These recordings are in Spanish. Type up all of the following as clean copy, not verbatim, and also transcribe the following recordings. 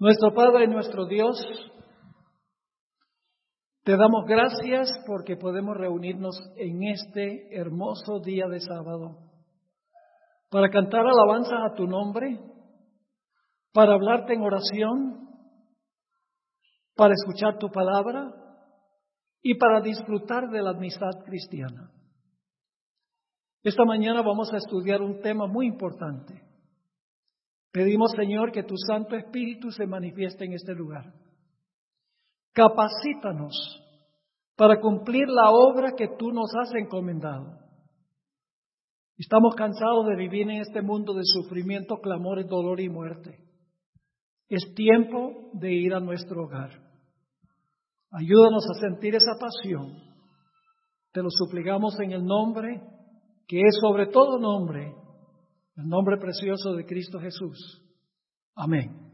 Nuestro Padre y nuestro Dios, te damos gracias porque podemos reunirnos en este hermoso día de sábado para cantar alabanzas a tu nombre, para hablarte en oración, para escuchar tu palabra y para disfrutar de la amistad cristiana. Esta mañana vamos a estudiar un tema muy importante. Pedimos, Señor, que tu Santo Espíritu se manifieste en este lugar. Capacítanos para cumplir la obra que tú nos has encomendado. Estamos cansados de vivir en este mundo de sufrimiento, clamores, dolor y muerte. Es tiempo de ir a nuestro hogar. Ayúdanos a sentir esa pasión. Te lo suplicamos en el nombre que es sobre todo nombre, el nombre precioso de Cristo Jesús. Amén.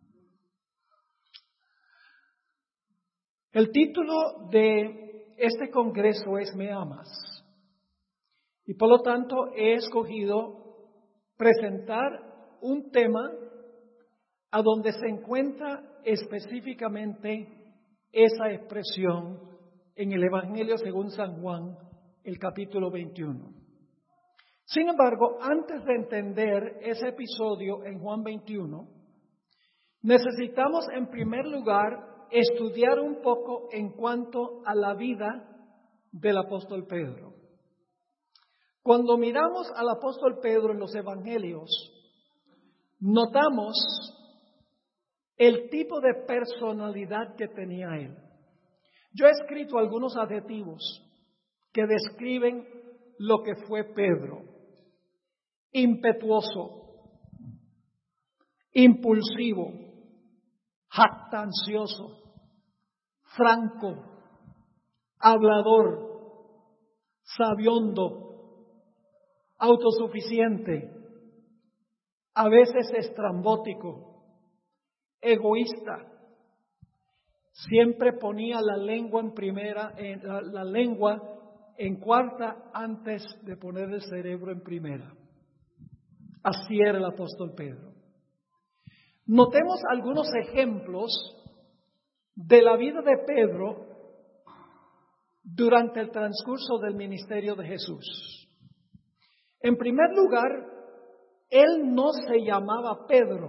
El título de este congreso es Me amas. Y por lo tanto he escogido presentar un tema a donde se encuentra específicamente esa expresión en el Evangelio según San Juan, el capítulo 21. Sin embargo, antes de entender ese episodio en Juan 21, necesitamos en primer lugar estudiar un poco en cuanto a la vida del apóstol Pedro. Cuando miramos al apóstol Pedro en los evangelios, notamos el tipo de personalidad que tenía él. Yo he escrito algunos adjetivos que describen lo que fue Pedro. Impetuoso, impulsivo, jactancioso, franco, hablador, sabiondo, autosuficiente, a veces estrambótico, egoísta. Siempre ponía la lengua en primera, la lengua en cuarta antes de poner el cerebro en primera. Así era el apóstol Pedro. Notemos algunos ejemplos de la vida de Pedro durante el transcurso del ministerio de Jesús. En primer lugar, él no se llamaba Pedro.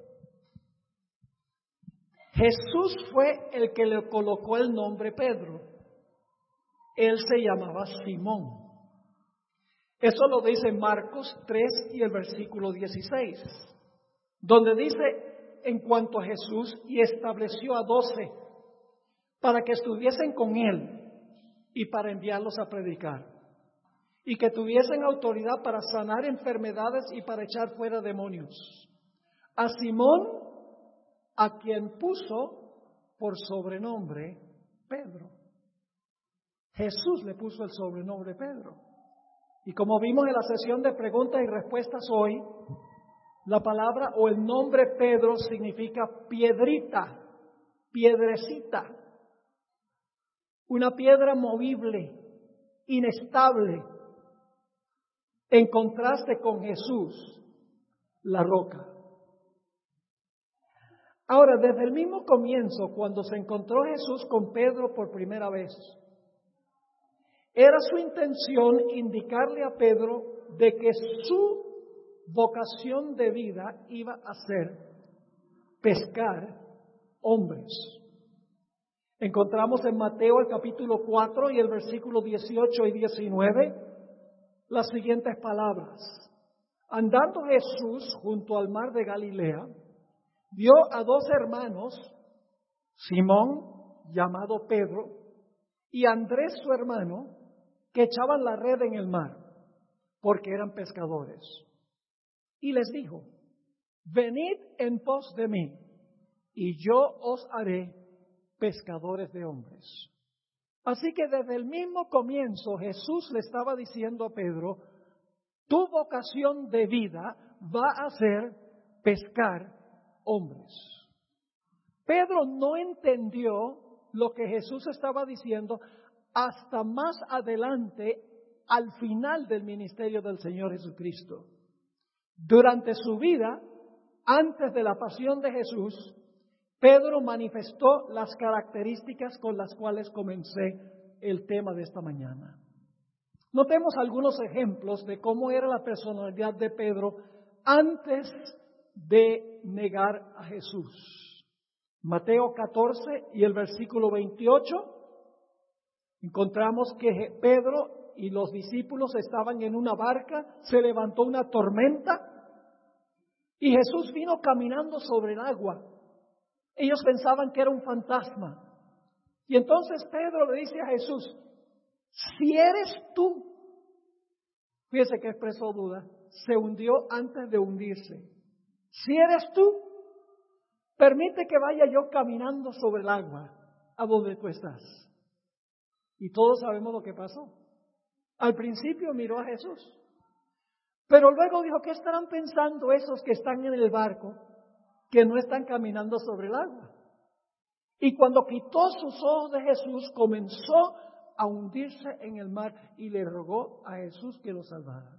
Jesús fue el que le colocó el nombre Pedro. Él se llamaba Simón. Eso lo dice Marcos 3 y el versículo 16, donde dice en cuanto a Jesús, y estableció a 12 para que estuviesen con él y para enviarlos a predicar, y que tuviesen autoridad para sanar enfermedades y para echar fuera demonios. A Simón, a quien puso por sobrenombre Pedro. Jesús le puso el sobrenombre Pedro. Y como vimos en la sesión de preguntas y respuestas hoy, la palabra o el nombre Pedro significa piedrita, piedrecita, una piedra movible, inestable, en contraste con Jesús, la roca. Ahora, desde el mismo comienzo, cuando se encontró Jesús con Pedro por primera vez, era su intención indicarle a Pedro de que su vocación de vida iba a ser pescar hombres. Encontramos en Mateo el capítulo 4 y el versículo 18 y 19 las siguientes palabras. Andando Jesús junto al mar de Galilea, vio a 2 hermanos, Simón, llamado Pedro, y Andrés su hermano, que echaban la red en el mar, porque eran pescadores. Y les dijo, venid en pos de mí, y yo os haré pescadores de hombres. Así que desde el mismo comienzo Jesús le estaba diciendo a Pedro, tu vocación de vida va a ser pescar hombres. Pedro no entendió lo que Jesús estaba diciendo hasta más adelante, al final del ministerio del Señor Jesucristo. Durante su vida, antes de la pasión de Jesús, Pedro manifestó las características con las cuales comencé el tema de esta mañana. Notemos algunos ejemplos de cómo era la personalidad de Pedro antes de negar a Jesús. Mateo 14 y el versículo 28, encontramos que Pedro y los discípulos estaban en una barca, se levantó una tormenta y Jesús vino caminando sobre el agua. Ellos pensaban que era un fantasma. Y entonces Pedro le dice a Jesús, si eres tú, fíjese que expresó duda, se hundió antes de hundirse. Si eres tú, permite que vaya yo caminando sobre el agua a donde tú estás. Y todos sabemos lo que pasó. Al principio miró a Jesús, pero luego dijo, ¿qué estarán pensando esos que están en el barco, que no están caminando sobre el agua? Y cuando quitó sus ojos de Jesús, comenzó a hundirse en el mar y le rogó a Jesús que lo salvara.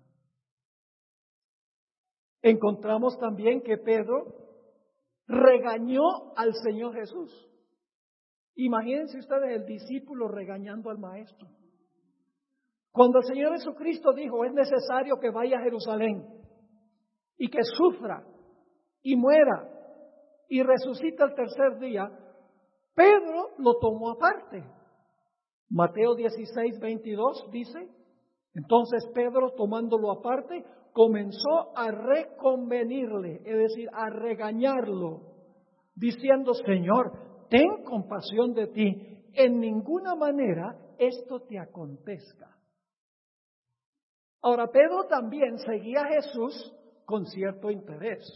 Encontramos también que Pedro regañó al Señor Jesús. Imagínense ustedes el discípulo regañando al maestro. Cuando el Señor Jesucristo dijo, es necesario que vaya a Jerusalén y que sufra y muera y resucite al tercer día, Pedro lo tomó aparte. Mateo 16, 22 dice, entonces Pedro tomándolo aparte, comenzó a reconvenirle, es decir, a regañarlo, diciendo, Señor, ten compasión de ti, en ninguna manera esto te acontezca. Ahora, Pedro también seguía a Jesús con cierto interés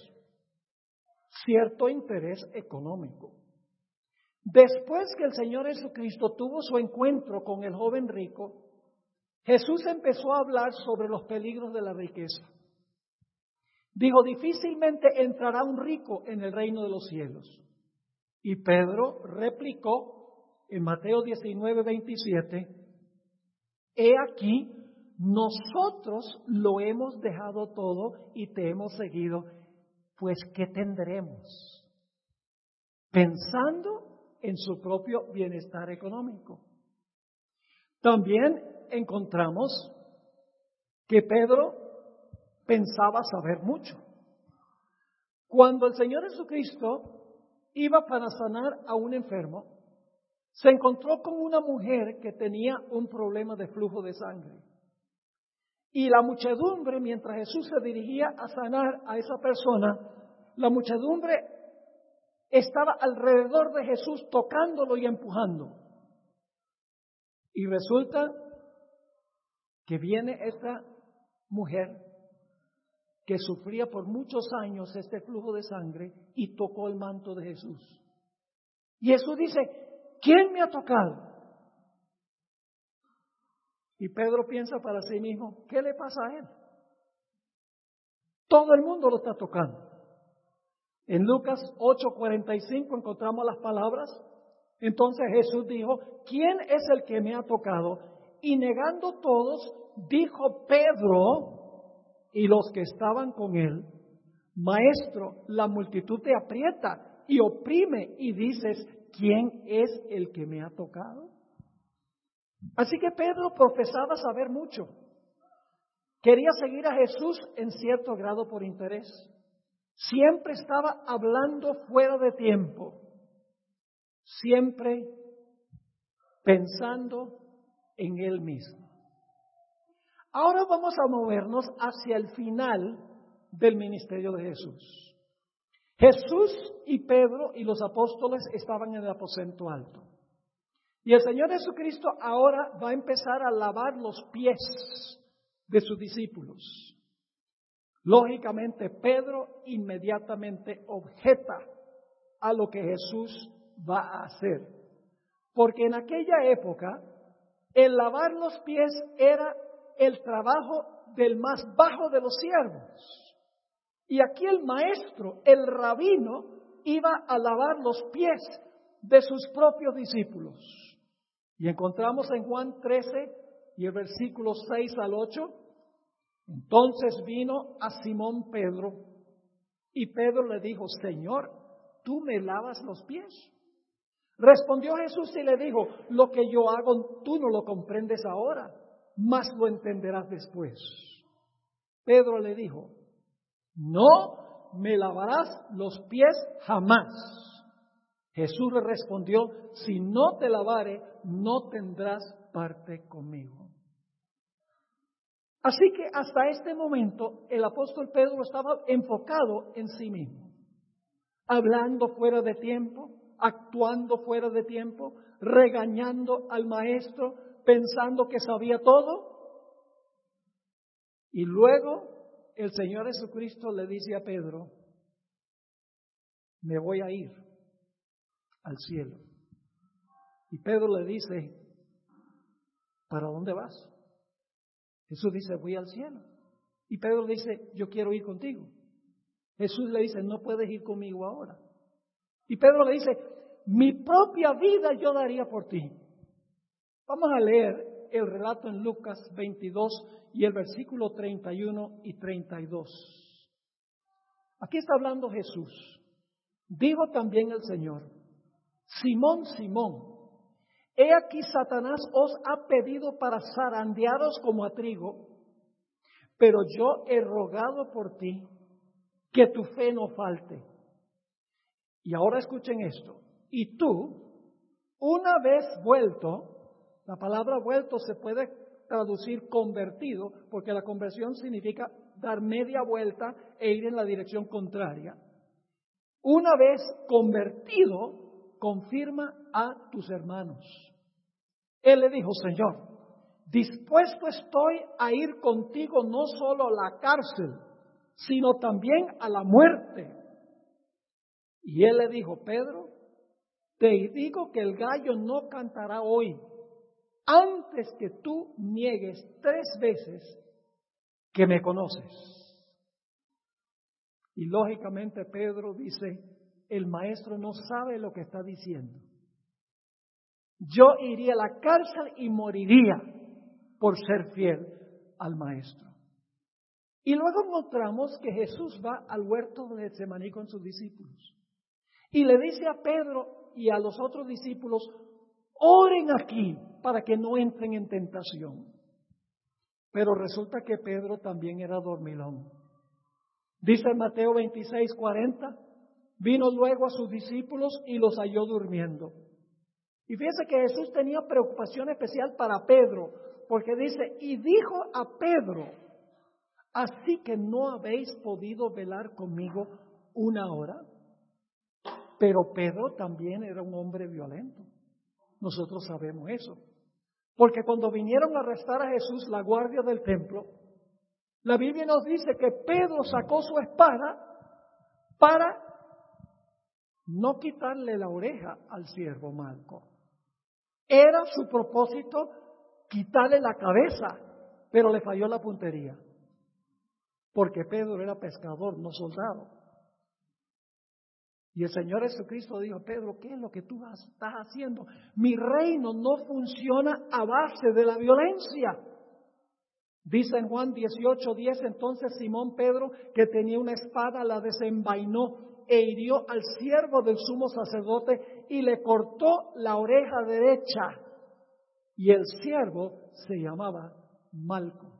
económico. Después que el Señor Jesucristo tuvo su encuentro con el joven rico, Jesús empezó a hablar sobre los peligros de la riqueza. Dijo, difícilmente entrará un rico en el reino de los cielos. Y Pedro replicó en Mateo 19, 27, he aquí, nosotros lo hemos dejado todo y te hemos seguido, pues ¿qué tendremos? Pensando en su propio bienestar económico. También encontramos que Pedro pensaba saber mucho. Cuando el Señor Jesucristo iba para sanar a un enfermo, se encontró con una mujer que tenía un problema de flujo de sangre. Y la muchedumbre, mientras Jesús se dirigía a sanar a esa persona, la muchedumbre estaba alrededor de Jesús tocándolo y empujando. Y resulta que viene esta mujer que sufría por muchos años este flujo de sangre y tocó el manto de Jesús. Y Jesús dice, ¿quién me ha tocado? Y Pedro piensa para sí mismo, ¿qué le pasa a él? Todo el mundo lo está tocando. En Lucas 8:45 encontramos las palabras. Entonces Jesús dijo, ¿quién es el que me ha tocado? Y negando todos, dijo Pedro y los que estaban con él, Maestro, la multitud te aprieta y oprime y dices, ¿quién es el que me ha tocado? Así que Pedro profesaba saber mucho. Quería seguir a Jesús en cierto grado por interés. Siempre estaba hablando fuera de tiempo. Siempre pensando en él mismo. Ahora vamos a movernos hacia el final del ministerio de Jesús. Jesús y Pedro y los apóstoles estaban en el aposento alto. Y el Señor Jesucristo ahora va a empezar a lavar los pies de sus discípulos. Lógicamente, Pedro inmediatamente objeta a lo que Jesús va a hacer. Porque en aquella época, el lavar los pies era el trabajo del más bajo de los siervos. Y aquí el maestro, el rabino, iba a lavar los pies de sus propios discípulos. Y encontramos en Juan 13 y el versículo 6 al 8, entonces vino a Simón Pedro y Pedro le dijo, Señor, ¿tú me lavas los pies? Respondió Jesús y le dijo, lo que yo hago tú no lo comprendes ahora, mas lo entenderás después. Pedro le dijo, no me lavarás los pies jamás. Jesús le respondió, si no te lavare, no tendrás parte conmigo. Así que hasta este momento el apóstol Pedro estaba enfocado en sí mismo, hablando fuera de tiempo, actuando fuera de tiempo, regañando al maestro, pensando que sabía todo. Y luego el Señor Jesucristo le dice a Pedro, me voy a ir al cielo. Y Pedro le dice, ¿para dónde vas? Jesús dice, voy al cielo. Y Pedro dice, yo quiero ir contigo. Jesús le dice, no puedes ir conmigo ahora. Y Pedro le dice, mi propia vida yo daría por ti. Vamos a leer el relato en Lucas 22 y el versículo 31 y 32. Aquí está hablando Jesús. Dijo también el Señor, Simón, Simón, he aquí Satanás os ha pedido para zarandearos como a trigo, pero yo he rogado por ti que tu fe no falte. Y ahora escuchen esto. Y tú, una vez vuelto, la palabra vuelto se puede traducir convertido, porque la conversión significa dar media vuelta e ir en la dirección contraria. Una vez convertido, confirma a tus hermanos. Él le dijo, Señor, dispuesto estoy a ir contigo no solo a la cárcel, sino también a la muerte. Y él le dijo, Pedro, te digo que el gallo no cantará hoy, antes que tú niegues 3 veces que me conoces. Y lógicamente Pedro dice, el maestro no sabe lo que está diciendo. Yo iría a la cárcel y moriría por ser fiel al maestro. Y luego encontramos que Jesús va al huerto de Getsemaní con sus discípulos. Y le dice a Pedro y a los otros discípulos, oren aquí para que no entren en tentación. Pero resulta que Pedro también era dormilón. Dice en Mateo 26:40, vino luego a sus discípulos y los halló durmiendo. Y fíjense que Jesús tenía preocupación especial para Pedro, porque dice, y dijo a Pedro, así que no habéis podido velar conmigo 1 hora. Pero Pedro también era un hombre violento. Nosotros sabemos eso. Porque cuando vinieron a arrestar a Jesús, la guardia del templo, la Biblia nos dice que Pedro sacó su espada para no quitarle la oreja al siervo Malco. Era su propósito quitarle la cabeza, pero le falló la puntería. Porque Pedro era pescador, no soldado. Y el Señor Jesucristo dijo, Pedro, ¿qué es lo que tú estás haciendo? Mi reino no funciona a base de la violencia. Dice en Juan 18:10, entonces Simón Pedro, que tenía una espada, la desenvainó e hirió al siervo del sumo sacerdote y le cortó la oreja derecha. Y el siervo se llamaba Malco.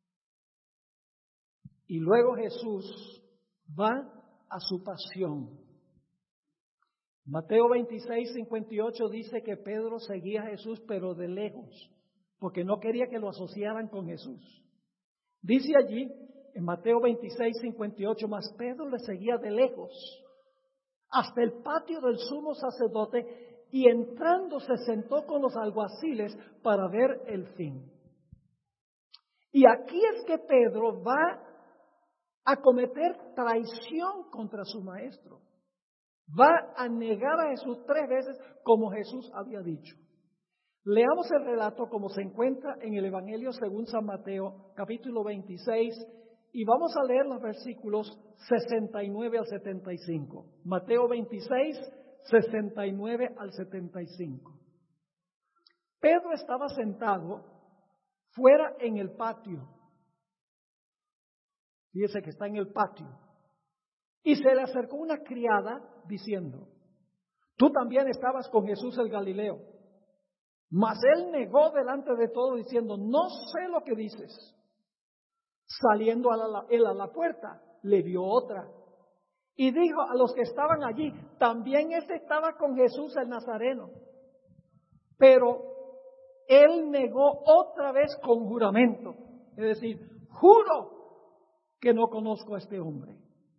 Y luego Jesús va a su pasión. Mateo 26:58 dice que Pedro seguía a Jesús, pero de lejos, porque no quería que lo asociaran con Jesús. Dice allí, en Mateo 26:58, mas Pedro le seguía de lejos, hasta el patio del sumo sacerdote, y entrando se sentó con los alguaciles para ver el fin. Y aquí es que Pedro va a cometer traición contra su maestro. Va a negar a Jesús 3 veces como Jesús había dicho. Leamos el relato como se encuentra en el Evangelio según San Mateo, capítulo 26, y vamos a leer los versículos 69 al 75. Mateo 26, 69 al 75. Pedro estaba sentado fuera en el patio. Fíjese que está en el patio. Y se le acercó una criada diciendo: tú también estabas con Jesús el Galileo. Mas él negó delante de todo diciendo: no sé lo que dices. Saliendo él a la puerta, le vio otra. Y dijo a los que estaban allí: también este estaba con Jesús el Nazareno. Pero él negó otra vez con juramento. Es decir, juro que no conozco a este hombre.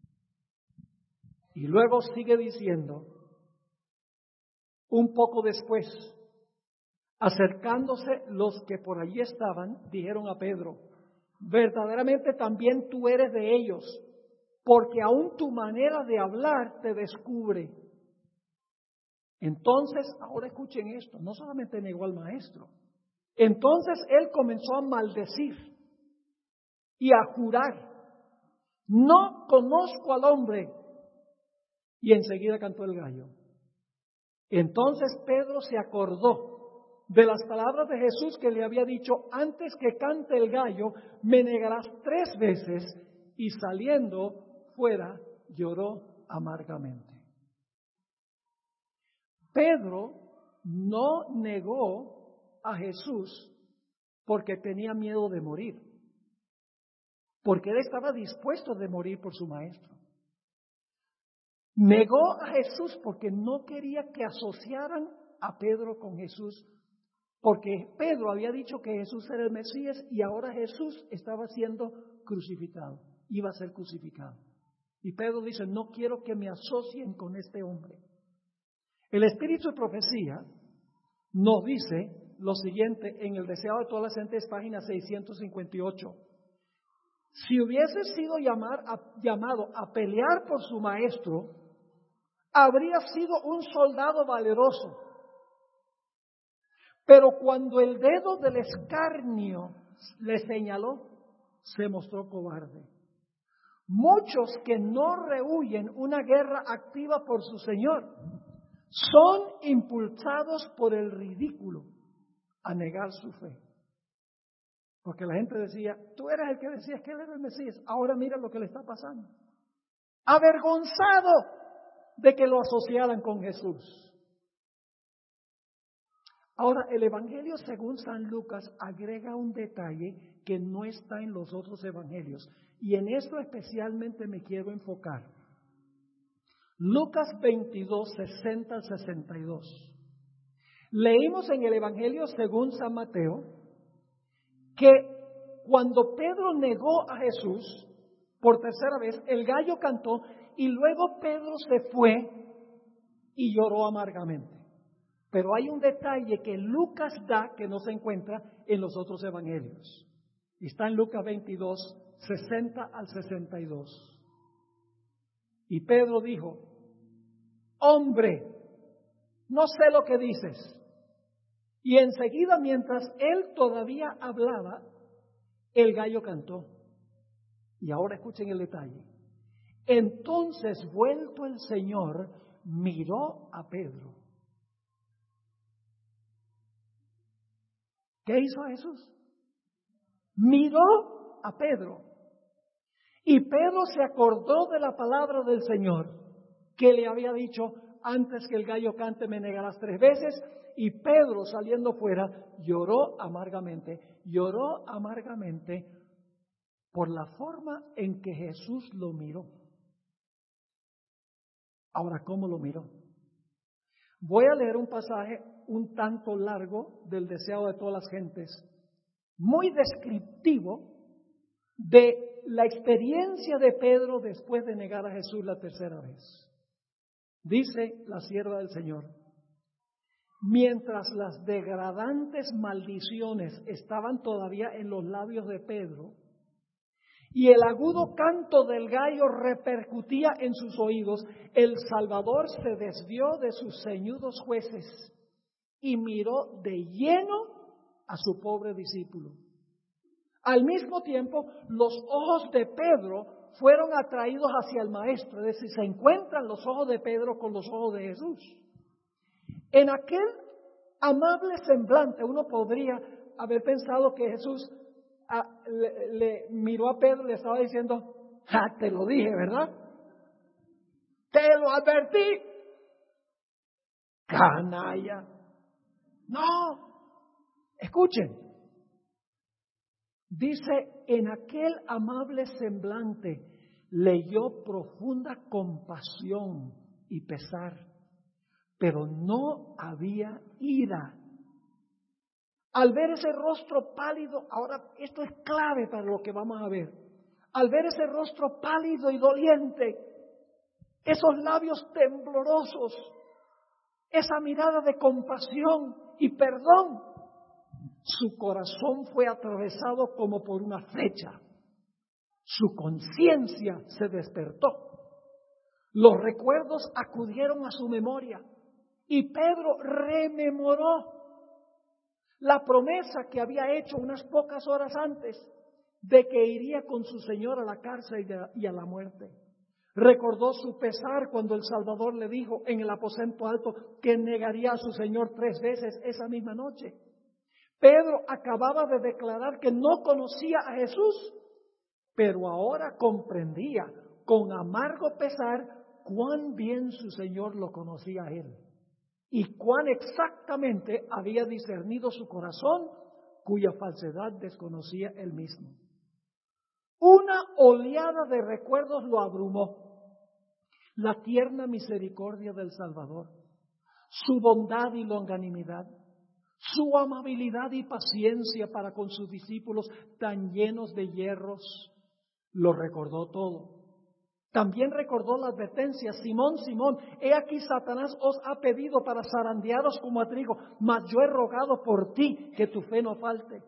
Y luego sigue diciendo, un poco después, acercándose los que por allí estaban, dijeron a Pedro: verdaderamente también tú eres de ellos, porque aún tu manera de hablar te descubre. Entonces, ahora escuchen esto, no solamente negó al maestro. Entonces él comenzó a maldecir y a jurar: no conozco al hombre. Y enseguida cantó el gallo. Entonces Pedro se acordó de las palabras de Jesús que le había dicho: antes que cante el gallo, me negarás 3 veces. Y saliendo fuera, lloró amargamente. Pedro no negó a Jesús porque tenía miedo de morir, porque él estaba dispuesto de morir por su maestro. Negó a Jesús porque no quería que asociaran a Pedro con Jesús, porque Pedro había dicho que Jesús era el Mesías y ahora Jesús estaba siendo crucificado, iba a ser crucificado. Y Pedro dice: no quiero que me asocien con este hombre. El Espíritu de Profecía nos dice lo siguiente en el Deseado de todas las gentes, página 658. Si hubiese sido llamado a pelear por su maestro, habría sido un soldado valeroso. Pero cuando el dedo del escarnio le señaló, se mostró cobarde. Muchos que no rehuyen una guerra activa por su Señor son impulsados por el ridículo a negar su fe. Porque la gente decía: tú eres el que decías que él era el Mesías, ahora mira lo que le está pasando. Avergonzado de que lo asociaran con Jesús. Ahora, el Evangelio según San Lucas agrega un detalle que no está en los otros evangelios, y en esto especialmente me quiero enfocar. Lucas 22, 60 al 62. Leímos en el Evangelio según San Mateo que cuando Pedro negó a Jesús por tercera vez, el gallo cantó y luego Pedro se fue y lloró amargamente. Pero hay un detalle que Lucas da que no se encuentra en los otros evangelios. Y está en Lucas 22, 60 al 62. Y Pedro dijo: hombre, no sé lo que dices. Y enseguida, mientras él todavía hablaba, el gallo cantó. Y ahora escuchen el detalle. Entonces, vuelto el Señor, miró a Pedro. ¿Qué hizo Jesús? Miró a Pedro. Y Pedro se acordó de la palabra del Señor que le había dicho: antes que el gallo cante me negarás 3 veces. Y Pedro, saliendo fuera, lloró amargamente por la forma en que Jesús lo miró. Ahora, ¿cómo lo miró? Voy a leer un pasaje un tanto largo del Deseado de todas las gentes, muy descriptivo de la experiencia de Pedro después de negar a Jesús la tercera vez. Dice la sierva del Señor: mientras las degradantes maldiciones estaban todavía en los labios de Pedro y el agudo canto del gallo repercutía en sus oídos, el Salvador se desvió de sus ceñudos jueces y miró de lleno a su pobre discípulo. Al mismo tiempo, los ojos de Pedro fueron atraídos hacia el Maestro, es decir, se encuentran los ojos de Pedro con los ojos de Jesús. En aquel amable semblante, uno podría haber pensado que Jesús le miró a Pedro y le estaba diciendo: te lo dije, ¿verdad? te lo advertí. Canalla. No. Escuchen. Dice, en aquel amable semblante leyó profunda compasión y pesar, pero no había ira. Al ver ese rostro pálido, ahora esto es clave para lo que vamos a ver. Al ver ese rostro pálido y doliente, esos labios temblorosos, esa mirada de compasión y perdón, su corazón fue atravesado como por una flecha. Su conciencia se despertó. Los recuerdos acudieron a su memoria y Pedro rememoró la promesa que había hecho unas pocas horas antes de que iría con su Señor a la cárcel y a la muerte. Recordó su pesar cuando el Salvador le dijo en el aposento alto que negaría a su Señor 3 veces esa misma noche. Pedro acababa de declarar que no conocía a Jesús, pero ahora comprendía con amargo pesar cuán bien su Señor lo conocía a él y cuán exactamente había discernido su corazón, cuya falsedad desconocía él mismo. Una oleada de recuerdos lo abrumó. La tierna misericordia del Salvador, su bondad y longanimidad, su amabilidad y paciencia para con sus discípulos tan llenos de yerros, lo recordó todo. También recordó la advertencia: Simón, Simón, he aquí Satanás os ha pedido para zarandearos como a trigo, mas yo he rogado por ti que tu fe no falte.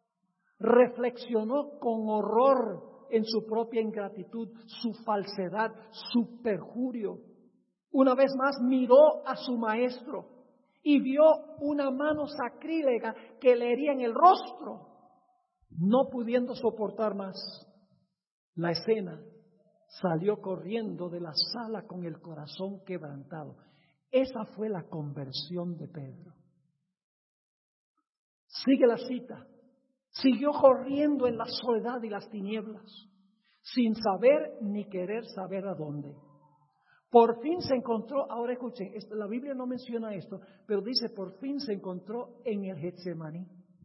Reflexionó con horror en su propia ingratitud, su falsedad, su perjurio. Una vez más miró a su maestro y vio una mano sacrílega que le hería en el rostro. No pudiendo soportar más la escena, salió corriendo de la sala con el corazón quebrantado. Esa fue la conversión de Pedro. Sigue la cita. Siguió corriendo en la soledad y las tinieblas, sin saber ni querer saber a dónde. Por fin se encontró, ahora escuchen, la Biblia no menciona esto, pero dice por fin se encontró en el Getsemaní.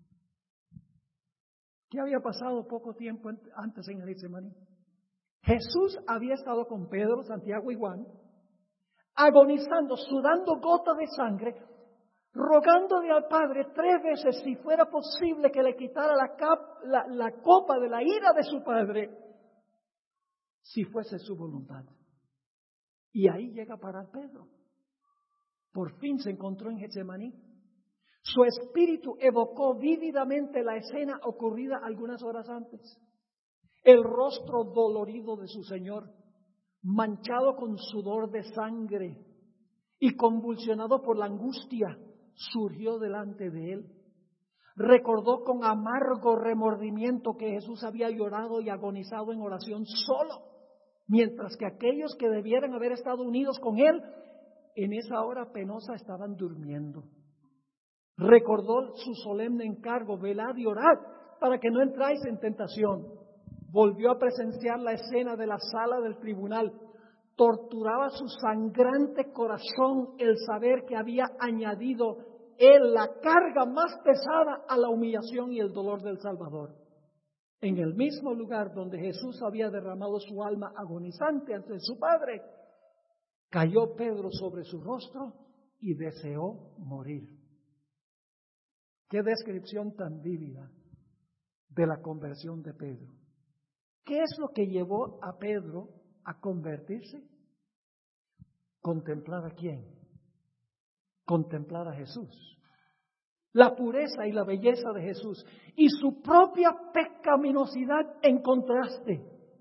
¿Qué había pasado poco tiempo antes en el Getsemaní? Jesús había estado con Pedro, Santiago y Juan, agonizando, sudando gotas de sangre, rogándole al Padre 3 veces si fuera posible que le quitara la copa de la ira de su Padre, si fuese su voluntad. Y ahí llega a parar Pedro. Por fin se encontró en Getsemaní. Su espíritu evocó vívidamente la escena ocurrida algunas horas antes. El rostro dolorido de su Señor, manchado con sudor de sangre y convulsionado por la angustia, surgió delante de él. Recordó con amargo remordimiento que Jesús había llorado y agonizado en oración solo, mientras que aquellos que debieran haber estado unidos con él en esa hora penosa estaban durmiendo. Recordó su solemne encargo: velad y orad para que no entráis en tentación. Volvió a presenciar la escena de la sala del tribunal. Torturaba su sangrante corazón el saber que había añadido él la carga más pesada a la humillación y el dolor del Salvador. En el mismo lugar donde Jesús había derramado su alma agonizante ante su Padre, cayó Pedro sobre su rostro y deseó morir. Qué descripción tan vívida de la conversión de Pedro. ¿Qué es lo que llevó a Pedro a convertirse? ¿Contemplar a quién? Contemplar a Jesús. La pureza y la belleza de Jesús y su propia pecaminosidad en contraste.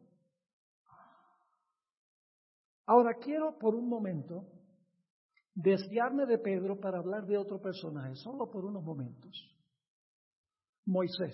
Ahora quiero por un momento desviarme de Pedro para hablar de otro personaje, solo por unos momentos. Moisés.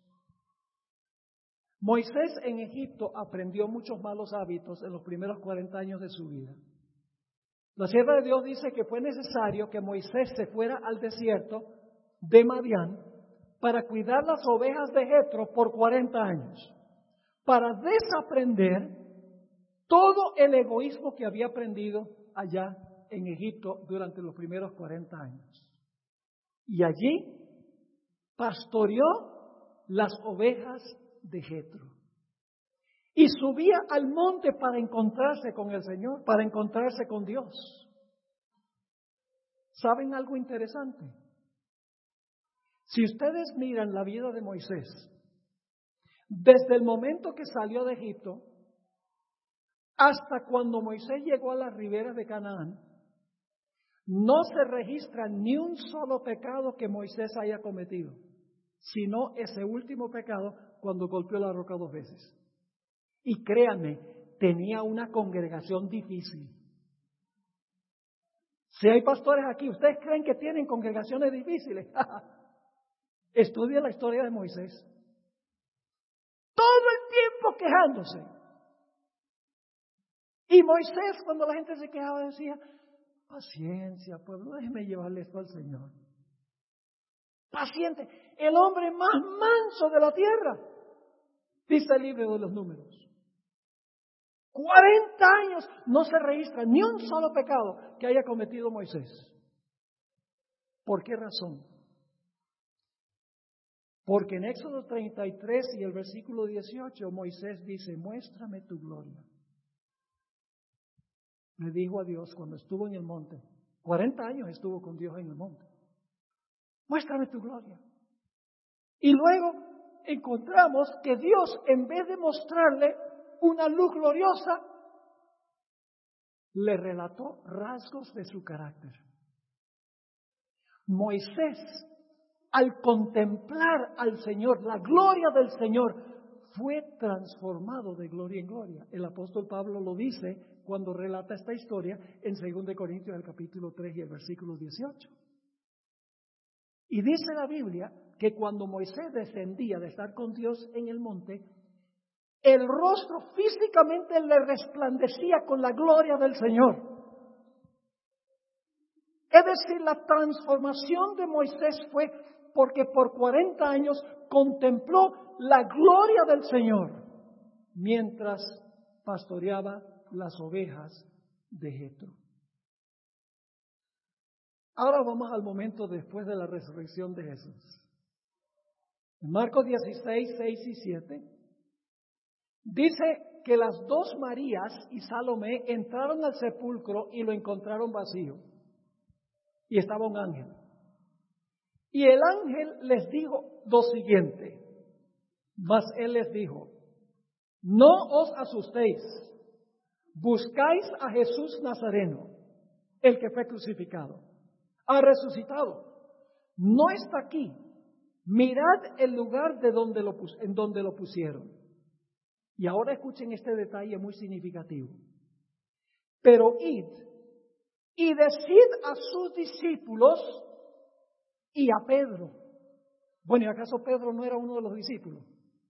Moisés en Egipto aprendió muchos malos hábitos en los primeros 40 años de su vida. La sierva de Dios dice que fue necesario que Moisés se fuera al desierto de Madián para cuidar las ovejas de Jetro por 40 años, para desaprender todo el egoísmo que había aprendido allá en Egipto durante los primeros 40 años. Y allí pastoreó las ovejas de Jetro. Y subía al monte para encontrarse con el Señor, para encontrarse con Dios. ¿Saben algo interesante? Si ustedes miran la vida de Moisés, desde el momento que salió de Egipto hasta cuando Moisés llegó a las riberas de Canaán, no se registra ni un solo pecado que Moisés haya cometido, sino ese último pecado cuando golpeó la roca 2 veces. Y créanme, tenía una congregación difícil. Si hay pastores aquí, ¿ustedes creen que tienen congregaciones difíciles? Estudien la historia de Moisés. Todo el tiempo quejándose. Y Moisés, cuando la gente se quejaba, decía, paciencia, pueblo, déjeme llevarle esto al Señor. Paciente, el hombre más manso de la tierra, dice el libro de los Números. 40 años no se registra ni un solo pecado que haya cometido Moisés. ¿Por qué razón? Porque en Éxodo 33 y el versículo 18, Moisés dice, muéstrame tu gloria. Le dijo a Dios cuando estuvo en el monte, 40 años estuvo con Dios en el monte. Muéstrame tu gloria. Y luego encontramos que Dios, en vez de mostrarle una luz gloriosa, le relató rasgos de su carácter. Moisés, al contemplar al Señor, la gloria del Señor, fue transformado de gloria en gloria. El apóstol Pablo lo dice cuando relata esta historia en 2 Corintios el capítulo 3 y el versículo 18. Y dice la Biblia que cuando Moisés descendía de estar con Dios en el monte, el rostro físicamente le resplandecía con la gloria del Señor. Es decir, la transformación de Moisés fue porque por 40 años contempló la gloria del Señor mientras pastoreaba las ovejas de Jetro. Ahora vamos al momento después de la resurrección de Jesús. En Marcos 16, 6 y 7, dice que las 2 Marías y Salomé entraron al sepulcro y lo encontraron vacío. Y estaba un ángel. Y el ángel les dijo lo siguiente, mas él les dijo, no os asustéis, buscáis a Jesús Nazareno, el que fue crucificado. Ha resucitado. No está aquí. Mirad el lugar en donde lo pusieron. Y ahora escuchen este detalle muy significativo. Pero id y decid a sus discípulos y a Pedro. Bueno, ¿y acaso Pedro no era uno de los discípulos?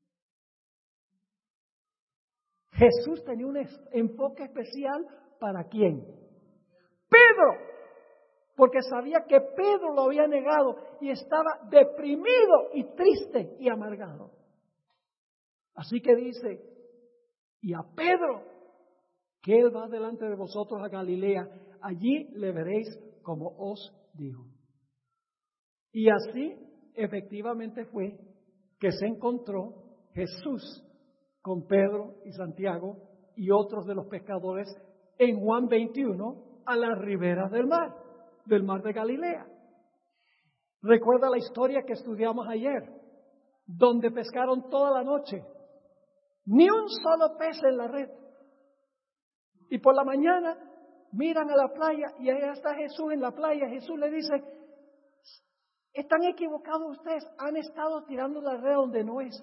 Jesús tenía un enfoque especial ¿para quién? Pedro. Porque sabía que Pedro lo había negado y estaba deprimido y triste y amargado. Así que dice, y a Pedro, que él va delante de vosotros a Galilea, allí le veréis como os dijo. Y así efectivamente fue que se encontró Jesús con Pedro y Santiago y otros de los pescadores en Juan 21 a las riberas del mar de Galilea. Recuerda la historia que estudiamos ayer, donde pescaron toda la noche, ni un solo pez en la red. Y por la mañana miran a la playa y ahí está Jesús en la playa. Jesús le dice, están equivocados ustedes, han estado tirando la red donde no es.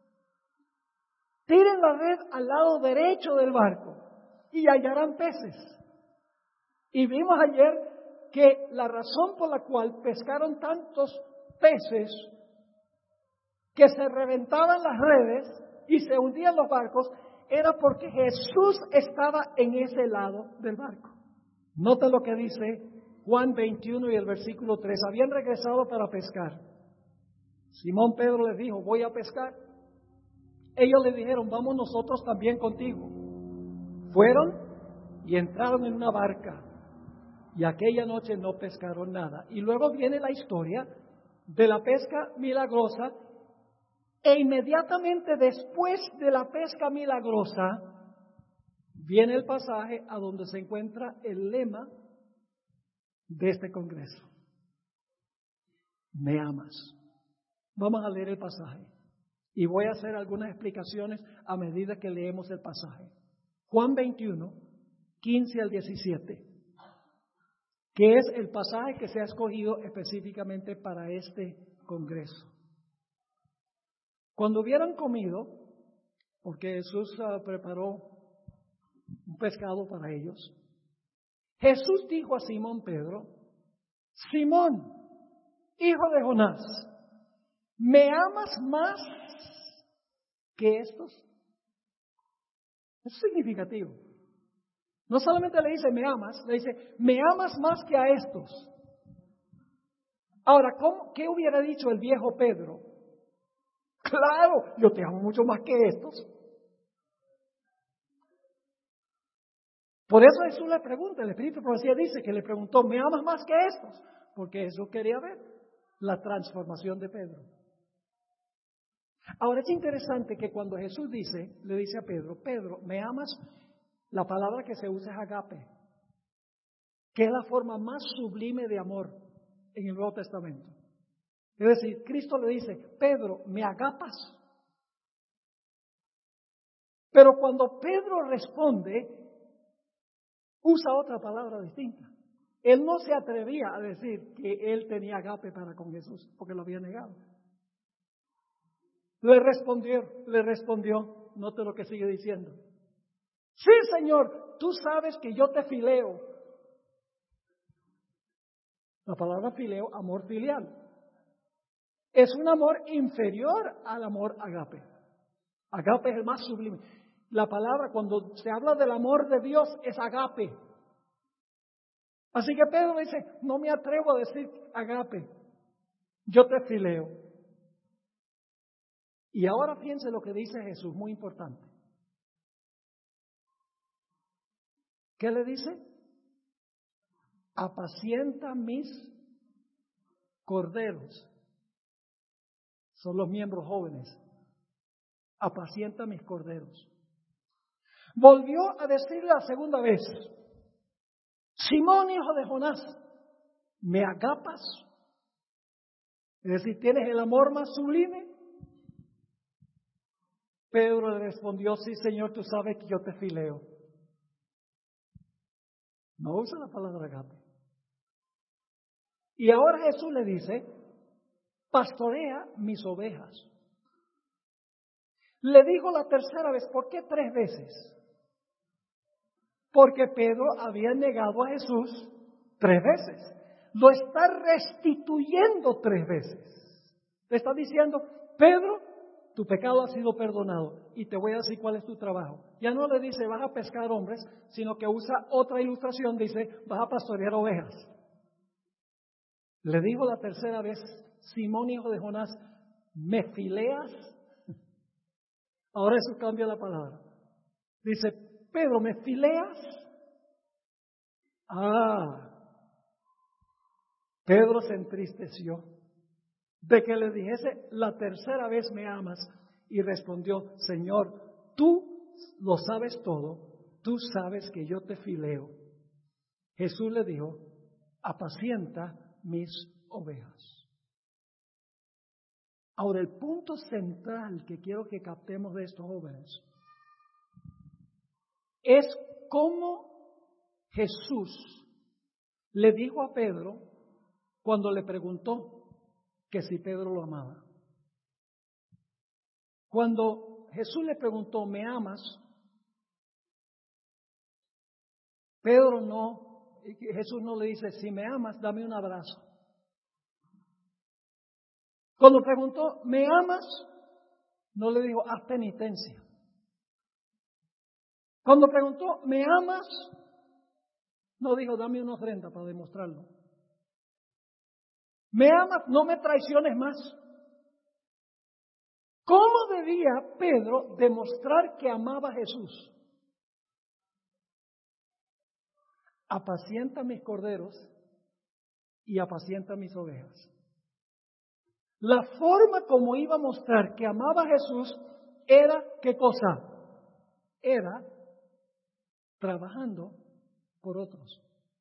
Tiren la red al lado derecho del barco y hallarán peces. Y vimos ayer que la razón por la cual pescaron tantos peces que se reventaban las redes y se hundían los barcos era porque Jesús estaba en ese lado del barco. Nota lo que dice Juan 21 y el versículo 3. Habían regresado para pescar. Simón Pedro les dijo, voy a pescar. Ellos le dijeron, vamos nosotros también contigo. Fueron y entraron en una barca y aquella noche no pescaron nada. Y luego viene la historia de la pesca milagrosa e inmediatamente después de la pesca milagrosa viene el pasaje a donde se encuentra el lema de este congreso. Me amas. Vamos a leer el pasaje y voy a hacer algunas explicaciones a medida que leemos el pasaje. Juan 21, 15 al 17, que es el pasaje que se ha escogido específicamente para este congreso. Cuando hubieran comido, porque Jesús preparó un pescado para ellos, Jesús dijo a Simón Pedro: Simón, hijo de Jonás, ¿me amas más que estos? Es significativo. No solamente le dice me amas, le dice me amas más que a estos. Ahora, ¿qué hubiera dicho el viejo Pedro? Claro, yo te amo mucho más que estos. Por eso Jesús le pregunta, el Espíritu de Profecía dice que le preguntó, ¿me amas más que estos? Porque Jesús quería ver la transformación de Pedro. Ahora es interesante que cuando Jesús le dice a Pedro, Pedro, ¿me amas? La palabra que se usa es agape, que es la forma más sublime de amor en el Nuevo Testamento. Es decir, Cristo le dice, Pedro, ¿me agapas? Pero cuando Pedro responde, usa otra palabra distinta. Él no se atrevía a decir que él tenía agape para con Jesús, porque lo había negado. Le respondió, note lo que sigue diciendo. Sí, Señor, tú sabes que yo te fileo. La palabra fileo, amor filial, es un amor inferior al amor agape. Agape es el más sublime. La palabra, cuando se habla del amor de Dios, es agape. Así que Pedro dice, no me atrevo a decir agape, yo te fileo. Y ahora piense lo que dice Jesús, muy importante. ¿Qué le dice? Apacienta mis corderos. Son los miembros jóvenes. Apacienta mis corderos. Volvió a decirle la segunda vez, Simón, hijo de Jonás, ¿me agapas? Es decir, ¿tienes el amor más sublime? Pedro le respondió, sí, Señor, tú sabes que yo te fileo. No usa la palabra agape. Y ahora Jesús le dice, pastorea mis ovejas. Le dijo la tercera vez, ¿por qué 3 veces? Porque Pedro había negado a Jesús 3 veces. Lo está restituyendo 3 veces. Le está diciendo, Pedro, tu pecado ha sido perdonado y te voy a decir cuál es tu trabajo. Ya no le dice, vas a pescar hombres, sino que usa otra ilustración, dice, vas a pastorear ovejas. Le dijo la tercera vez, Simón, hijo de Jonás, ¿me fileas? Ahora eso cambia la palabra. Dice, Pedro, ¿me fileas? Pedro se entristeció de que le dijese la tercera vez me amas y respondió, Señor, tú lo sabes todo, tú sabes que yo te fileo. Jesús le dijo, apacienta mis ovejas. Ahora el punto central que quiero que captemos de estos jóvenes es cómo Jesús le dijo a Pedro cuando le preguntó que si Pedro lo amaba. Cuando Jesús le preguntó, ¿me amas? Jesús no le dice, si me amas, dame un abrazo. Cuando preguntó, ¿me amas? No le dijo, haz penitencia. Cuando preguntó, ¿me amas? No dijo, dame una ofrenda para demostrarlo. ¿Me amas? No me traiciones más. ¿Cómo debía Pedro demostrar que amaba a Jesús? apacienta mis corderos y apacienta mis ovejas. La forma como iba a mostrar que amaba a Jesús era, ¿qué cosa? Era trabajando por otros.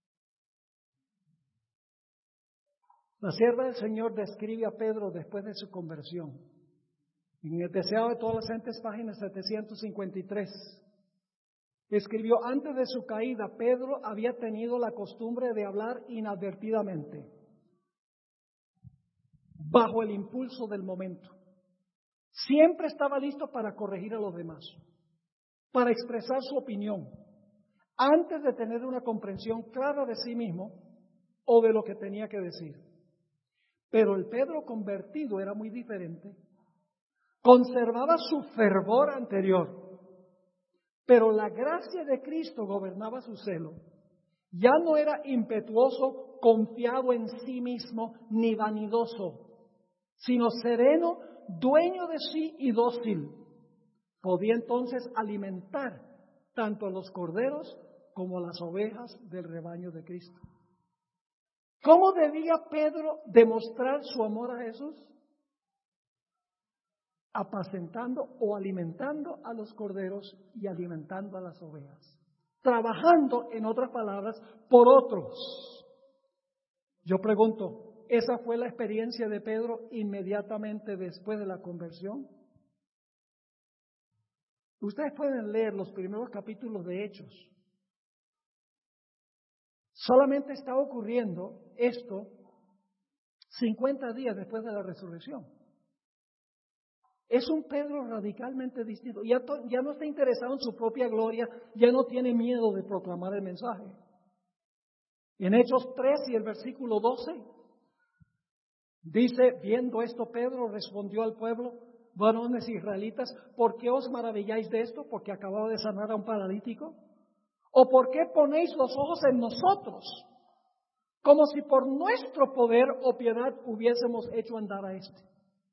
La sierva del Señor describe a Pedro después de su conversión. En el Deseado de todas las gentes, página 753, escribió: antes de su caída, Pedro había tenido la costumbre de hablar inadvertidamente, bajo el impulso del momento. Siempre estaba listo para corregir a los demás, para expresar su opinión, antes de tener una comprensión clara de sí mismo o de lo que tenía que decir. Pero el Pedro convertido era muy diferente. Conservaba su fervor anterior, pero la gracia de Cristo gobernaba su celo. Ya no era impetuoso, confiado en sí mismo, ni vanidoso, sino sereno, dueño de sí y dócil. Podía entonces alimentar tanto a los corderos como a las ovejas del rebaño de Cristo. ¿Cómo debía Pedro demostrar su amor a Jesús? Apacentando o alimentando a los corderos y alimentando a las ovejas. Trabajando, en otras palabras, por otros. Yo pregunto, ¿esa fue la experiencia de Pedro inmediatamente después de la conversión? Ustedes pueden leer los primeros capítulos de Hechos. Solamente está ocurriendo esto 50 días después de la resurrección. Es un Pedro radicalmente distinto. Ya no está interesado en su propia gloria, ya no tiene miedo de proclamar el mensaje. En Hechos 3 y el versículo 12, dice: viendo esto, Pedro respondió al pueblo: varones israelitas, ¿por qué os maravilláis de esto? ¿Porque acababa de sanar a un paralítico? ¿O por qué ponéis los ojos en nosotros, como si por nuestro poder o piedad hubiésemos hecho andar a este?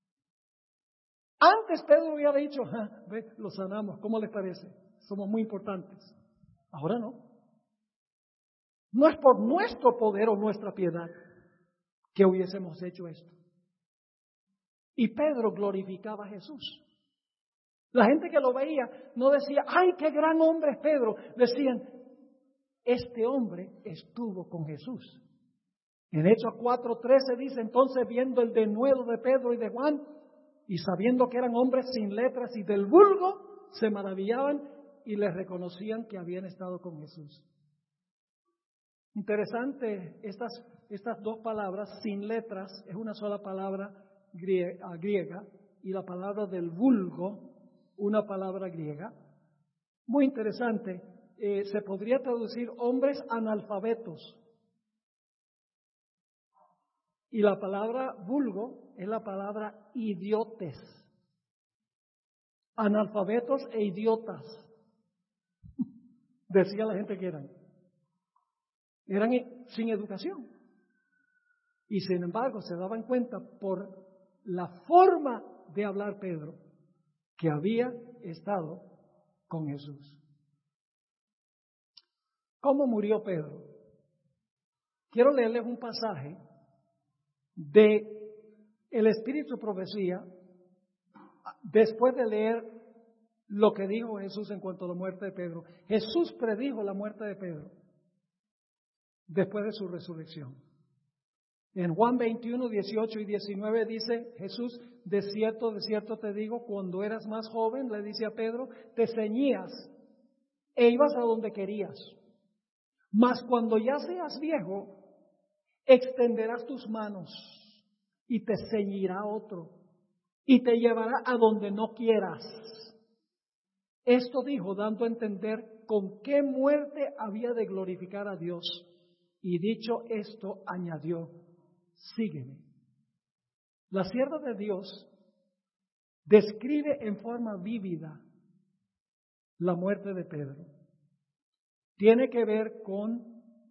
Antes Pedro hubiera dicho: ve, lo sanamos, ¿cómo les parece? Somos muy importantes. Ahora no. No es por nuestro poder o nuestra piedad que hubiésemos hecho esto. Y Pedro glorificaba a Jesús. La gente que lo veía no decía: ¡ay, qué gran hombre es Pedro! Decían: este hombre estuvo con Jesús. En Hechos 4:13 dice: entonces, viendo el denuedo de Pedro y de Juan, y sabiendo que eran hombres sin letras y del vulgo, se maravillaban y les reconocían que habían estado con Jesús. Interesante, estas dos palabras, sin letras, es una sola palabra griega, y la palabra del vulgo, una palabra griega. Muy interesante, se podría traducir hombres analfabetos. Y la palabra vulgo es la palabra idiotes. Analfabetos e idiotas, decía la gente que eran. Eran sin educación. Y sin embargo se daban cuenta por la forma de hablar Pedro que había estado con Jesús. ¿Cómo murió Pedro? Quiero leerles un pasaje de el Espíritu de Profecía después de leer lo que dijo Jesús en cuanto a la muerte de Pedro. Jesús predijo la muerte de Pedro después de su resurrección. En Juan 21, 18 y 19 dice Jesús: de cierto te digo, cuando eras más joven, le dice a Pedro, te ceñías e ibas a donde querías. Mas cuando ya seas viejo, extenderás tus manos y te ceñirá otro y te llevará a donde no quieras. Esto dijo dando a entender con qué muerte había de glorificar a Dios. Y dicho esto, añadió: sígueme. La sierva de Dios describe en forma vívida la muerte de Pedro. Tiene que ver con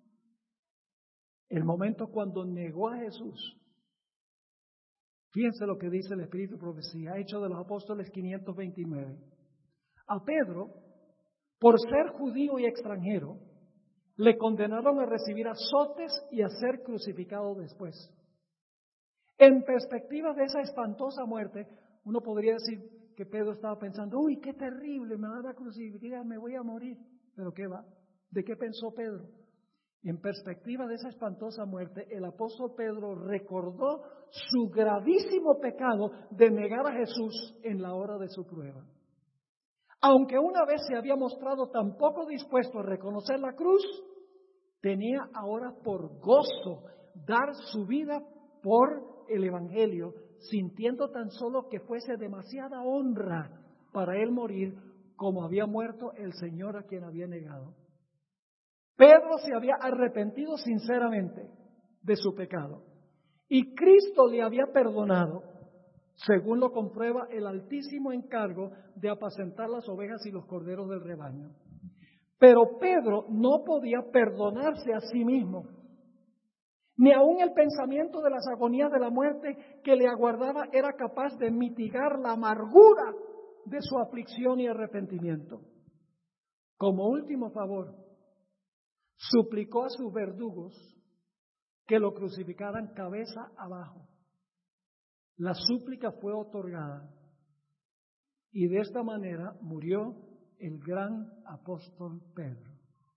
el momento cuando negó a Jesús. Fíjense lo que dice el Espíritu de Profecía, Hechos de los Apóstoles 529. A Pedro, por ser judío y extranjero, le condenaron a recibir azotes y a ser crucificado después. En perspectiva de esa espantosa muerte, uno podría decir que Pedro estaba pensando, uy, qué terrible, me van a crucificar, me voy a morir. Pero ¿qué va? ¿De qué pensó Pedro? En perspectiva de esa espantosa muerte, el apóstol Pedro recordó su gravísimo pecado de negar a Jesús en la hora de su prueba. Aunque una vez se había mostrado tan poco dispuesto a reconocer la cruz, tenía ahora por gozo dar su vida por el Evangelio, sintiendo tan solo que fuese demasiada honra para él morir como había muerto el Señor a quien había negado. Pedro se había arrepentido sinceramente de su pecado y Cristo le había perdonado, según lo comprueba el altísimo encargo de apacentar las ovejas y los corderos del rebaño. Pero Pedro no podía perdonarse a sí mismo, ni aun el pensamiento de las agonías de la muerte que le aguardaba era capaz de mitigar la amargura de su aflicción y arrepentimiento. Como último favor, suplicó a sus verdugos que lo crucificaran cabeza abajo. La súplica fue otorgada y de esta manera murió el gran apóstol Pedro.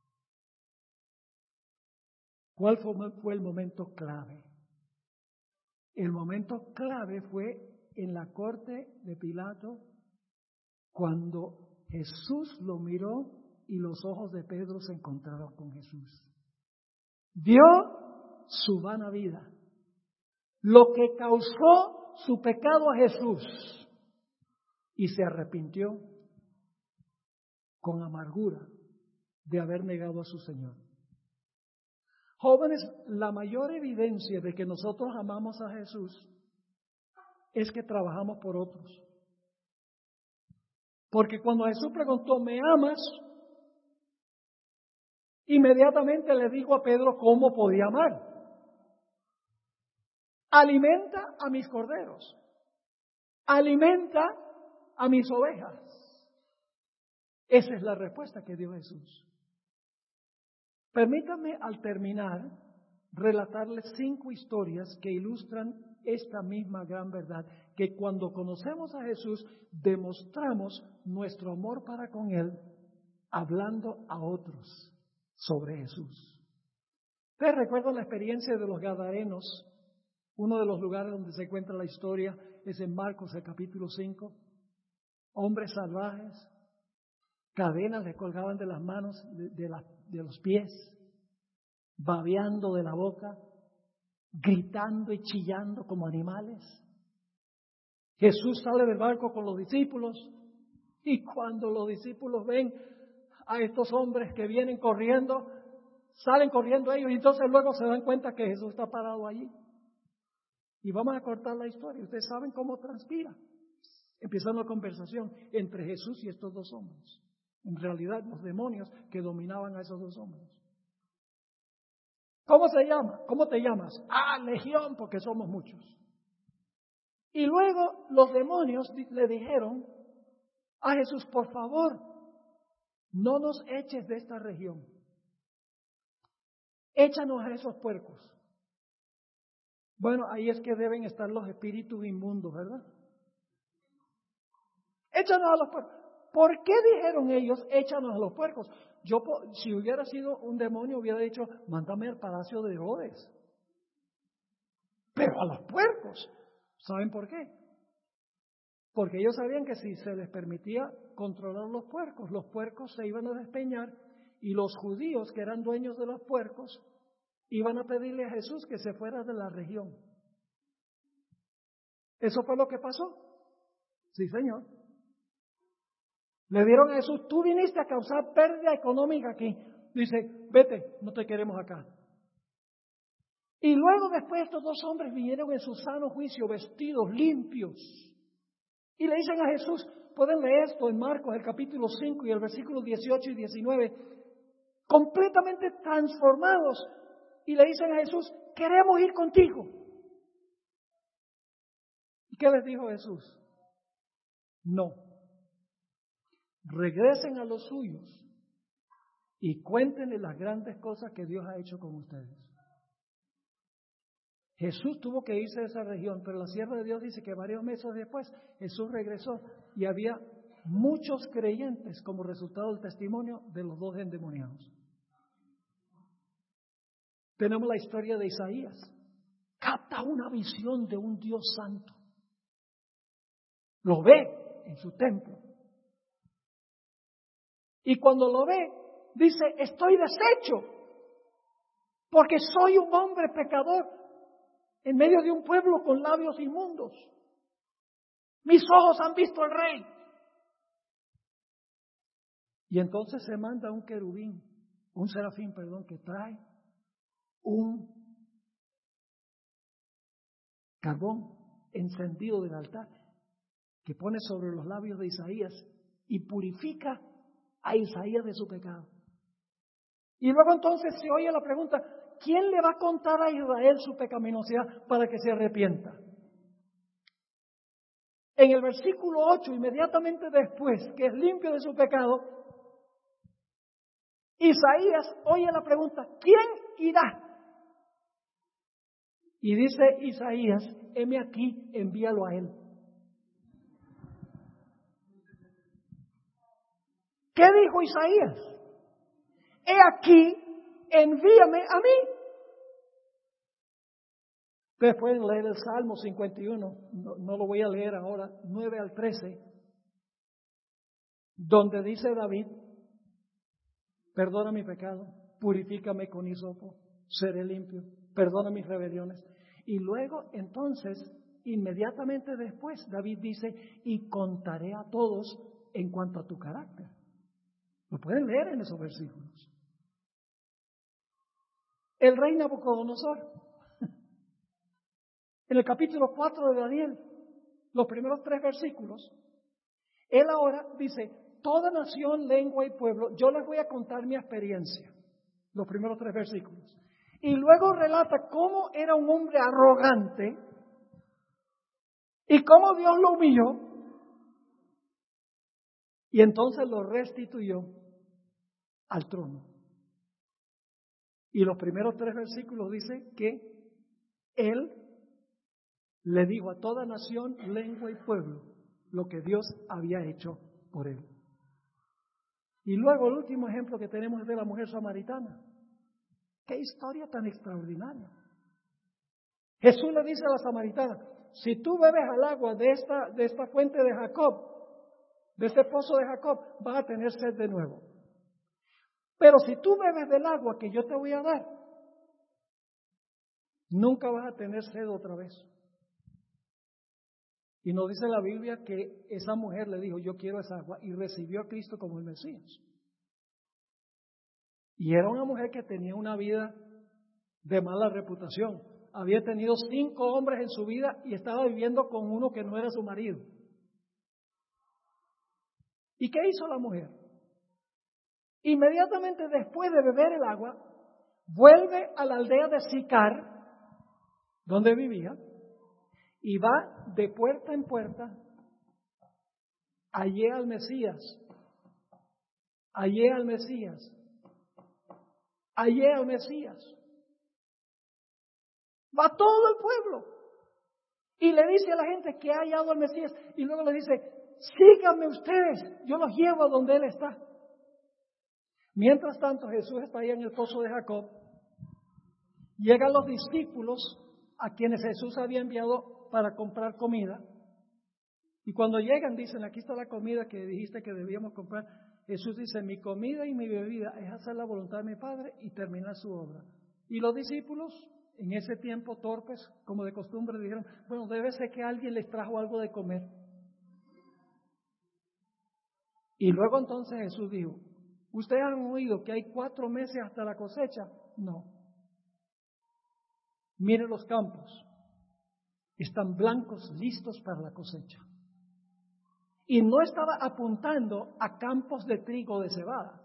¿Cuál fue el momento clave? El momento clave fue en la corte de Pilato, cuando Jesús lo miró y los ojos de Pedro se encontraron con Jesús. Vio su vana vida, lo que causó su pecado a Jesús, y se arrepintió con amargura de haber negado a su Señor. Jóvenes, la mayor evidencia de que nosotros amamos a Jesús es que trabajamos por otros. Porque cuando Jesús preguntó, ¿me amas? Inmediatamente le dijo a Pedro cómo podía amar. Alimenta a mis corderos. Alimenta a mis ovejas. Esa es la respuesta que dio Jesús. Permítanme al terminar relatarles 5 historias que ilustran esta misma gran verdad, que cuando conocemos a Jesús demostramos nuestro amor para con Él hablando a otros sobre Jesús. ¿Ustedes recuerdan la experiencia de los Gadarenos? Uno de los lugares donde se encuentra la historia es en Marcos, el capítulo 5. Hombres salvajes, cadenas les colgaban de las manos, de los pies, babeando de la boca, gritando y chillando como animales. Jesús sale del barco con los discípulos y cuando los discípulos ven a estos hombres que vienen corriendo, salen corriendo ellos y entonces luego se dan cuenta que Jesús está parado allí. Y vamos a cortar la historia. Ustedes saben cómo transpira. Empieza una conversación entre Jesús y estos 2 hombres. En realidad, los demonios que dominaban a esos 2 hombres. ¿Cómo se llama? ¿Cómo te llamas? Legión, porque somos muchos. Y luego los demonios le dijeron a Jesús, por favor, no nos eches de esta región. Échanos a esos puercos. Bueno, ahí es que deben estar los espíritus inmundos, ¿verdad? Échanos a los puercos. ¿Por qué dijeron ellos, échanos a los puercos? Yo, si hubiera sido un demonio, hubiera dicho, mándame al palacio de Herodes. Pero a los puercos. ¿Saben por qué? Porque ellos sabían que si se les permitía controlar los puercos se iban a despeñar y los judíos que eran dueños de los puercos iban a pedirle a Jesús que se fuera de la región. ¿Eso fue lo que pasó? Sí, Señor. Le dieron a Jesús, tú viniste a causar pérdida económica aquí. Dice, vete, no te queremos acá. Y luego después estos 2 hombres vinieron en su sano juicio, vestidos, limpios. Y le dicen a Jesús, pueden leer esto en Marcos, el capítulo 5 y el versículo 18 y 19, completamente transformados. Y le dicen a Jesús, queremos ir contigo. ¿Y qué les dijo Jesús? No. Regresen a los suyos y cuéntenle las grandes cosas que Dios ha hecho con ustedes. Jesús tuvo que irse de esa región, pero la sierva de Dios dice que varios meses después Jesús regresó y había muchos creyentes como resultado del testimonio de los 2 endemoniados. Tenemos la historia de Isaías. Capta una visión de un Dios santo. Lo ve en su templo. Y cuando lo ve, dice, estoy deshecho, porque soy un hombre pecador en medio de un pueblo con labios inmundos. Mis ojos han visto al Rey. Y entonces se manda un serafín, que trae un carbón encendido del altar que pone sobre los labios de Isaías y purifica a Isaías de su pecado. Y luego entonces se oye la pregunta, ¿quién le va a contar a Israel su pecaminosidad para que se arrepienta? En el versículo 8, inmediatamente después, que es limpio de su pecado, Isaías oye la pregunta, ¿quién irá? Y dice Isaías, heme aquí, envíalo a él. ¿Qué dijo Isaías? He aquí, envíame a mí. Ustedes pueden leer el Salmo 51, no lo voy a leer ahora, 9 al 13, donde dice David, perdona mi pecado, purifícame con hisopo, seré limpio, perdona mis rebeliones. Y luego, entonces, inmediatamente después, David dice, y contaré a todos en cuanto a tu carácter. Lo pueden leer en esos versículos. El rey Nabucodonosor, en el capítulo 4 de Daniel, los primeros 3 versículos, él ahora dice, toda nación, lengua y pueblo, yo les voy a contar mi experiencia, los primeros 3 versículos. Y luego relata cómo era un hombre arrogante y cómo Dios lo humilló y entonces lo restituyó al trono. Y los primeros 3 versículos dice que él le dijo a toda nación, lengua y pueblo lo que Dios había hecho por él. Y luego el último ejemplo que tenemos es de la mujer samaritana. ¡Qué historia tan extraordinaria! Jesús le dice a la samaritana, si tú bebes al agua de esta fuente de Jacob, de este pozo de Jacob, vas a tener sed de nuevo. Pero si tú bebes del agua que yo te voy a dar, nunca vas a tener sed otra vez. Y nos dice la Biblia que esa mujer le dijo, yo quiero esa agua, y recibió a Cristo como el Mesías. Y era una mujer que tenía una vida de mala reputación. Había tenido 5 hombres en su vida y estaba viviendo con uno que no era su marido. ¿Y qué hizo la mujer? Inmediatamente después de beber el agua, vuelve a la aldea de Sicar, donde vivía, y va de puerta en puerta, hallé al Mesías, hallé al Mesías, hallé al Mesías. Va todo el pueblo y le dice a la gente que ha hallado al Mesías y luego le dice, síganme ustedes, yo los llevo a donde Él está. Mientras tanto Jesús está ahí en el pozo de Jacob, llegan los discípulos a quienes Jesús había enviado para comprar comida y cuando llegan dicen, aquí está la comida que dijiste que debíamos comprar. Jesús dice, mi comida y mi bebida es hacer la voluntad de mi Padre y terminar su obra. Y los discípulos, en ese tiempo torpes, como de costumbre, dijeron, bueno, debe ser que alguien les trajo algo de comer. Y luego entonces Jesús dijo, ¿ustedes han oído que hay 4 meses hasta la cosecha? No. Miren los campos, están blancos, listos para la cosecha. Y no estaba apuntando a campos de trigo o de cebada.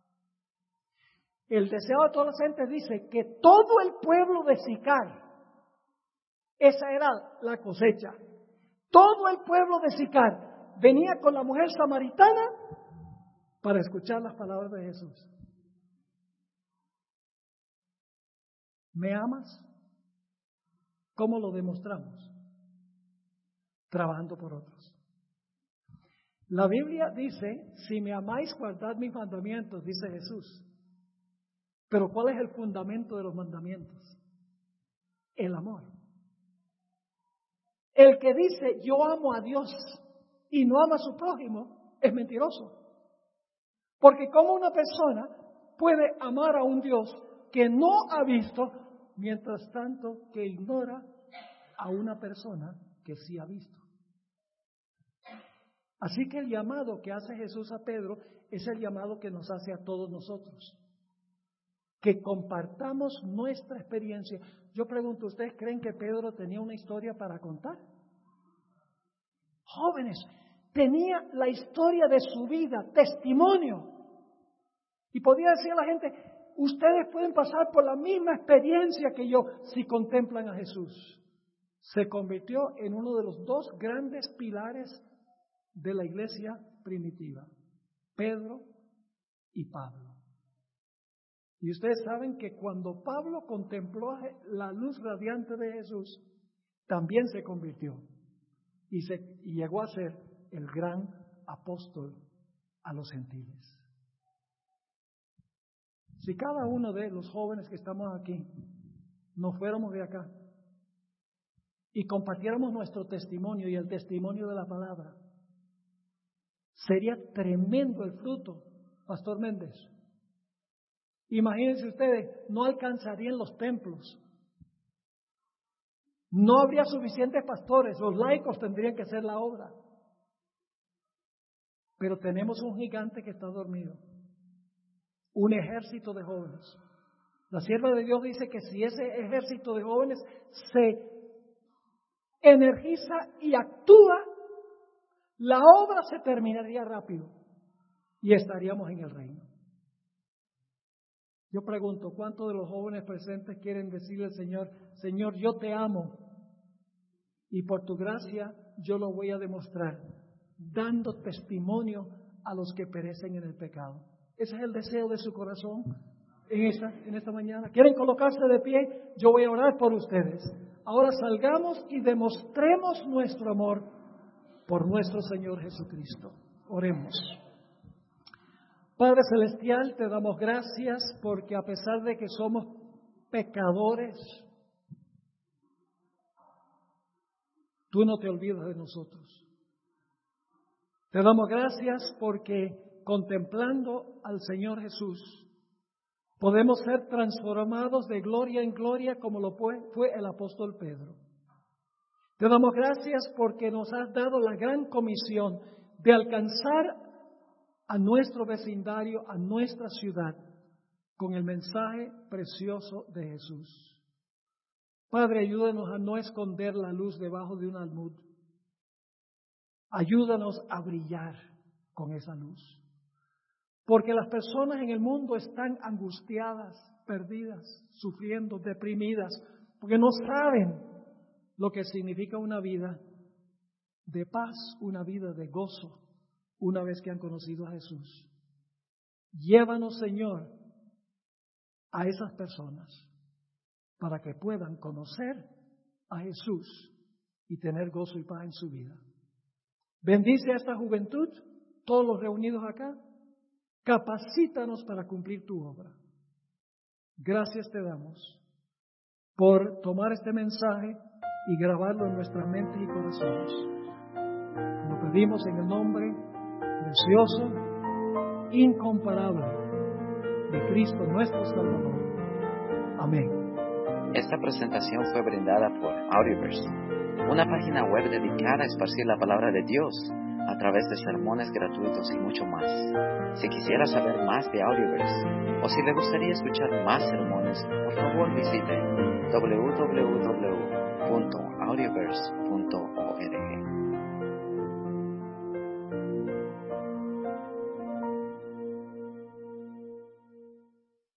El deseo de todos los gentes dice que todo el pueblo de Sicar, esa era la cosecha. Todo el pueblo de Sicar venía con la mujer samaritana para escuchar las palabras de Jesús. ¿Me amas? ¿Cómo lo demostramos? Trabajando por otros. La Biblia dice, si me amáis, guardad mis mandamientos, dice Jesús. Pero ¿cuál es el fundamento de los mandamientos? El amor. El que dice, yo amo a Dios y no ama a su prójimo, es mentiroso. Porque ¿cómo una persona puede amar a un Dios que no ha visto, mientras tanto que ignora a una persona que sí ha visto? Así que el llamado que hace Jesús a Pedro es el llamado que nos hace a todos nosotros. Que compartamos nuestra experiencia. Yo pregunto, ¿ustedes creen que Pedro tenía una historia para contar? Jóvenes, tenía la historia de su vida, testimonio. Y podía decir a la gente, ustedes pueden pasar por la misma experiencia que yo si contemplan a Jesús. Se convirtió en uno de los dos grandes pilares de la iglesia primitiva, Pedro y Pablo. Y ustedes saben que cuando Pablo contempló la luz radiante de Jesús, también se convirtió y llegó a ser el gran apóstol a los gentiles. Si cada uno de los jóvenes que estamos aquí nos fuéramos de acá y compartiéramos nuestro testimonio y el testimonio de la palabra, sería tremendo el fruto, Pastor Méndez. Imagínense ustedes, no alcanzarían los templos. No habría suficientes pastores, los laicos tendrían que hacer la obra. Pero tenemos un gigante que está dormido, un ejército de jóvenes. La sierva de Dios dice que si ese ejército de jóvenes se energiza y actúa, la obra se terminaría rápido y estaríamos en el reino. Yo pregunto, ¿cuántos de los jóvenes presentes quieren decirle al Señor, Señor, yo te amo y por tu gracia yo lo voy a demostrar, dando testimonio a los que perecen en el pecado? Ese es el deseo de su corazón en esta mañana. ¿Quieren colocarse de pie? Yo voy a orar por ustedes. Ahora salgamos y demostremos nuestro amor por nuestro Señor Jesucristo. Oremos. Padre Celestial, te damos gracias porque a pesar de que somos pecadores, tú no te olvidas de nosotros. Te damos gracias porque contemplando al Señor Jesús, podemos ser transformados de gloria en gloria como lo fue el apóstol Pedro. Te damos gracias porque nos has dado la gran comisión de alcanzar a nuestro vecindario, a nuestra ciudad, con el mensaje precioso de Jesús. Padre, ayúdanos a no esconder la luz debajo de un almud. Ayúdanos a brillar con esa luz. Porque las personas en el mundo están angustiadas, perdidas, sufriendo, deprimidas, porque no saben lo que significa una vida de paz, una vida de gozo, una vez que han conocido a Jesús. Llévanos, Señor, a esas personas para que puedan conocer a Jesús y tener gozo y paz en su vida. Bendice a esta juventud, todos los reunidos acá. Capacítanos para cumplir tu obra. Gracias te damos por tomar este mensaje y grabarlo en nuestras mentes y corazones. Lo pedimos en el nombre precioso, incomparable de Cristo nuestro Salvador. Amén. Esta presentación fue brindada por Audioverse, una página web dedicada a esparcir la palabra de Dios a través de sermones gratuitos y mucho más. Si quisiera saber más de Audioverse o si le gustaría escuchar más sermones, por favor visite www.audioverse.org.